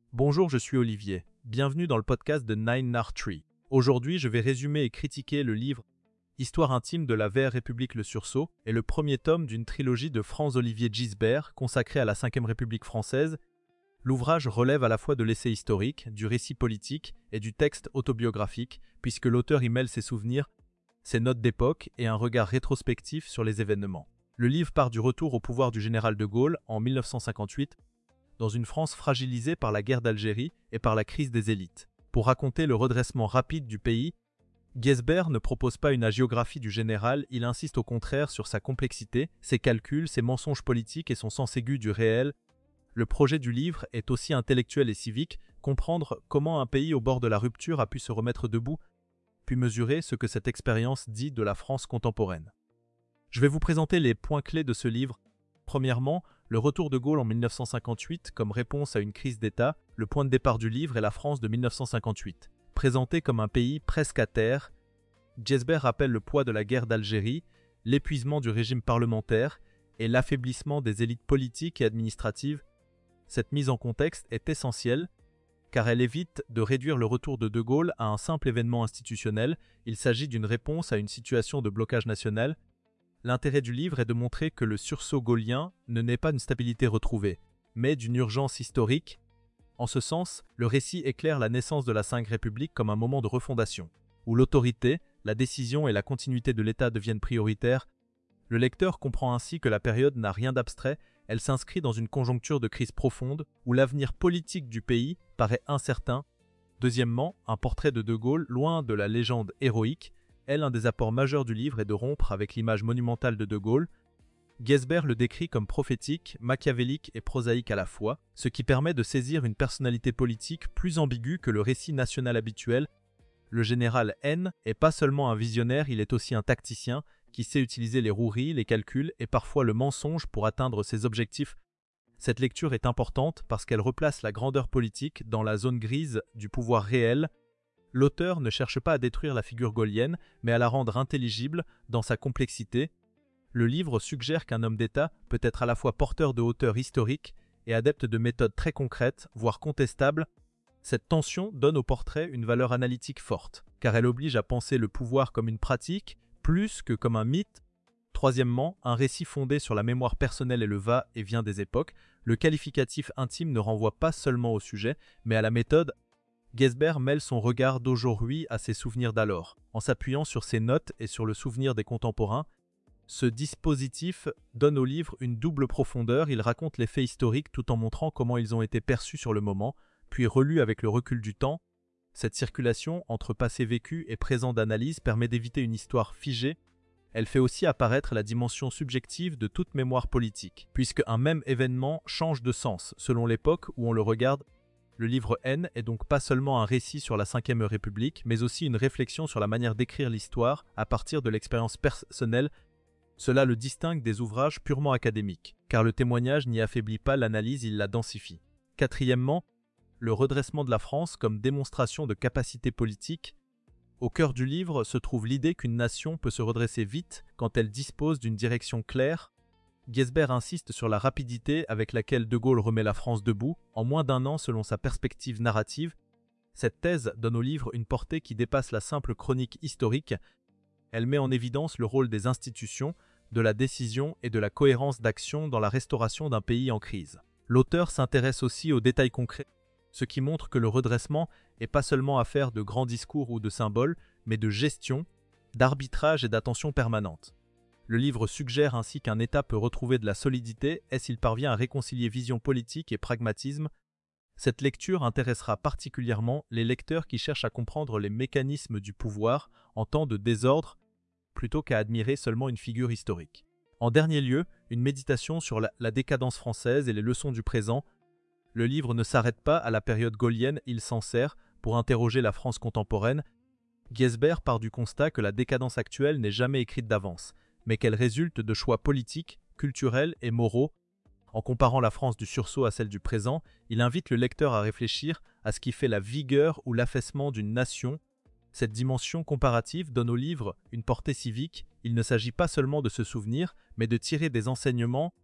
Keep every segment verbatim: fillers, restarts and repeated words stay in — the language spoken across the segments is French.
Bonjour, je suis Olivier. Bienvenue dans le podcast de Nine Nar Tree. Aujourd'hui, je vais résumer et critiquer le livre Histoire intime de la Vert République Le Sursaut et le premier tome d'une trilogie de Franz-Olivier Gisbert consacrée à la cinquième République française. L'ouvrage relève à la fois de l'essai historique, du récit politique et du texte autobiographique, puisque l'auteur y mêle ses souvenirs, ses notes d'époque et un regard rétrospectif sur les événements. Le livre part du retour au pouvoir du général de Gaulle en mille neuf cent cinquante-huit, dans une France fragilisée par la guerre d'Algérie et par la crise des élites. Pour raconter le redressement rapide du pays, Gisbert ne propose pas une hagiographie du général, il insiste au contraire sur sa complexité, ses calculs, ses mensonges politiques et son sens aigu du réel. Le projet du livre est aussi intellectuel et civique, comprendre comment un pays au bord de la rupture a pu se remettre debout, puis mesurer ce que cette expérience dit de la France contemporaine. Je vais vous présenter les points clés de ce livre. Premièrement, le retour de Gaulle en mille neuf cent cinquante-huit comme réponse à une crise d'État. Le point de départ du livre est la France de mille neuf cent cinquante-huit. Présenté comme un pays presque à terre, Gisbert rappelle le poids de la guerre d'Algérie, l'épuisement du régime parlementaire et l'affaiblissement des élites politiques et administratives. Cette mise en contexte est essentielle car elle évite de réduire le retour de De Gaulle à un simple événement institutionnel. Il s'agit d'une réponse à une situation de blocage national. L'intérêt du livre est de montrer que le sursaut gaullien ne naît pas d'une stabilité retrouvée, mais d'une urgence historique. En ce sens, le récit éclaire la naissance de la cinquième République comme un moment de refondation, où l'autorité, la décision et la continuité de l'État deviennent prioritaires. Le lecteur comprend ainsi que la période n'a rien d'abstrait, elle s'inscrit dans une conjoncture de crise profonde, où l'avenir politique du pays paraît incertain. Deuxièmement, un portrait de De Gaulle, loin de la légende héroïque, est l'un des apports majeurs du livre et de rompre avec l'image monumentale de De Gaulle. Gisbert le décrit comme prophétique, machiavélique et prosaïque à la fois, ce qui permet de saisir une personnalité politique plus ambiguë que le récit national habituel. Le général N est pas seulement un visionnaire, il est aussi un tacticien qui sait utiliser les roueries, les calculs et parfois le mensonge pour atteindre ses objectifs. Cette lecture est importante parce qu'elle replace la grandeur politique dans la zone grise du pouvoir réel. L'auteur ne cherche pas à détruire la figure gaulienne, mais à la rendre intelligible dans sa complexité. Le livre suggère qu'un homme d'État peut être à la fois porteur de hauteur historique et adepte de méthodes très concrètes, voire contestables. Cette tension donne au portrait une valeur analytique forte, car elle oblige à penser le pouvoir comme une pratique, plus que comme un mythe. Troisièmement, un récit fondé sur la mémoire personnelle et le va-et-vient des époques. Le qualificatif intime ne renvoie pas seulement au sujet, mais à la méthode. Gisbert mêle son regard d'aujourd'hui à ses souvenirs d'alors. En s'appuyant sur ses notes et sur le souvenir des contemporains, ce dispositif donne au livre une double profondeur. Il raconte les faits historiques tout en montrant comment ils ont été perçus sur le moment, puis relus avec le recul du temps. Cette circulation entre passé vécu et présent d'analyse permet d'éviter une histoire figée. Elle fait aussi apparaître la dimension subjective de toute mémoire politique, puisque un même événement change de sens selon l'époque où on le regarde. Le livre N est donc pas seulement un récit sur la cinquième République, mais aussi une réflexion sur la manière d'écrire l'histoire à partir de l'expérience personnelle. Cela le distingue des ouvrages purement académiques, car le témoignage n'y affaiblit pas l'analyse, il la densifie. Quatrièmement, le redressement de la France comme démonstration de capacité politique. Au cœur du livre se trouve l'idée qu'une nation peut se redresser vite quand elle dispose d'une direction claire. Gisbert insiste sur la rapidité avec laquelle De Gaulle remet la France debout, en moins d'un an selon sa perspective narrative. Cette thèse donne au livre une portée qui dépasse la simple chronique historique. Elle met en évidence le rôle des institutions, de la décision et de la cohérence d'action dans la restauration d'un pays en crise. L'auteur s'intéresse aussi aux détails concrets, ce qui montre que le redressement n'est pas seulement affaire de grands discours ou de symboles, mais de gestion, d'arbitrage et d'attention permanente. Le livre suggère ainsi qu'un État peut retrouver de la solidité et s'il parvient à réconcilier vision politique et pragmatisme. Cette lecture intéressera particulièrement les lecteurs qui cherchent à comprendre les mécanismes du pouvoir en temps de désordre, plutôt qu'à admirer seulement une figure historique. En dernier lieu, une méditation sur la, la décadence française et les leçons du présent. Le livre ne s'arrête pas à la période gaulienne, il s'en sert pour interroger la France contemporaine. Gisbert part du constat que la décadence actuelle n'est jamais écrite d'avance, mais qu'elle résulte de choix politiques, culturels et moraux. En comparant la France du sursaut à celle du présent, il invite le lecteur à réfléchir à ce qui fait la vigueur ou l'affaissement d'une nation. Cette dimension comparative donne au livre une portée civique. Il ne s'agit pas seulement de se souvenir, mais de tirer des enseignements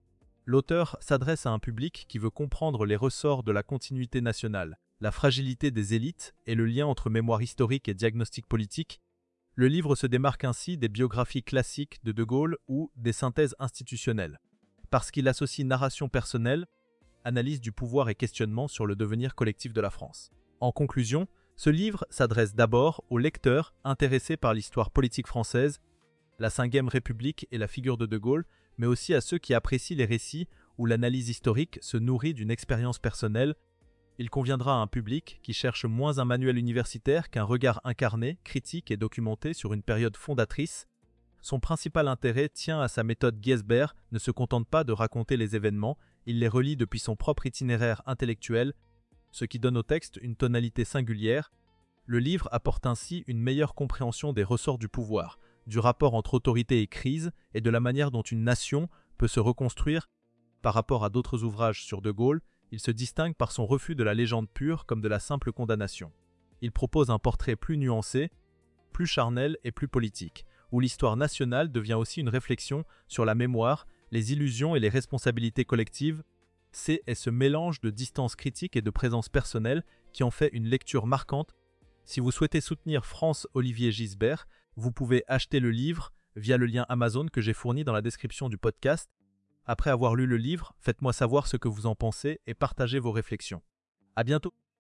L'auteur s'adresse à un public qui veut comprendre les ressorts de la continuité nationale, la fragilité des élites et le lien entre mémoire historique et diagnostic politique. Le livre se démarque ainsi des biographies classiques de De Gaulle ou des synthèses institutionnelles, parce qu'il associe narration personnelle, analyse du pouvoir et questionnement sur le devenir collectif de la France. En conclusion, ce livre s'adresse d'abord aux lecteurs intéressés par l'histoire politique française, la cinquième République et la figure de De Gaulle, mais aussi à ceux qui apprécient les récits où l'analyse historique se nourrit d'une expérience personnelle. Il conviendra à un public qui cherche moins un manuel universitaire qu'un regard incarné, critique et documenté sur une période fondatrice. Son principal intérêt tient à sa méthode Giesbert, ne se contente pas de raconter les événements, il les relie depuis son propre itinéraire intellectuel, ce qui donne au texte une tonalité singulière. Le livre apporte ainsi une meilleure compréhension des ressorts du pouvoir, du rapport entre autorité et crise et de la manière dont une nation peut se reconstruire. Par rapport à d'autres ouvrages sur De Gaulle, il se distingue par son refus de la légende pure comme de la simple condamnation. Il propose un portrait plus nuancé, plus charnel et plus politique, où l'histoire nationale devient aussi une réflexion sur la mémoire, les illusions et les responsabilités collectives. C'est ce mélange de distance critique et de présence personnelle qui en fait une lecture marquante. Si vous souhaitez soutenir Franz-Olivier Gisbert, vous pouvez acheter le livre via le lien Amazon que j'ai fourni dans la description du podcast. Après avoir lu le livre, faites-moi savoir ce que vous en pensez et partagez vos réflexions. À bientôt!